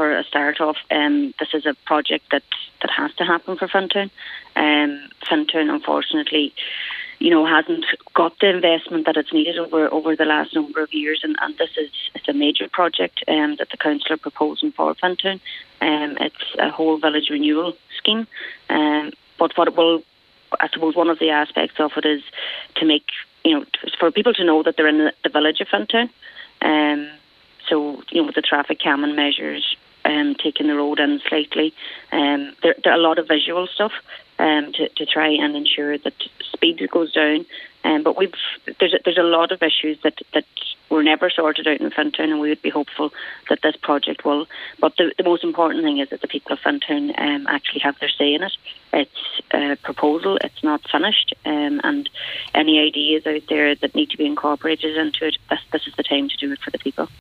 for a start off, this is a project that has to happen for Fintowne. Fintowne, unfortunately, hasn't got the investment that it's needed over the last number of years, and it's a major project that the council are proposing for Fintowne. It's a whole village renewal scheme, but what it will, I suppose, one of the aspects of it is to make, for people to know that they're in the village of Fintowne. So, with the traffic calming measures, taking the road in slightly, there are a lot of visual stuff to try and ensure that speed goes down. But there's a lot of issues that were never sorted out in Fintowne, and we would be hopeful that this project will. But the most important thing is that the people of Fintowne actually have their say in it. It's a proposal, it's not finished, and any ideas out there that need to be incorporated into it, this is the time to do it for the people.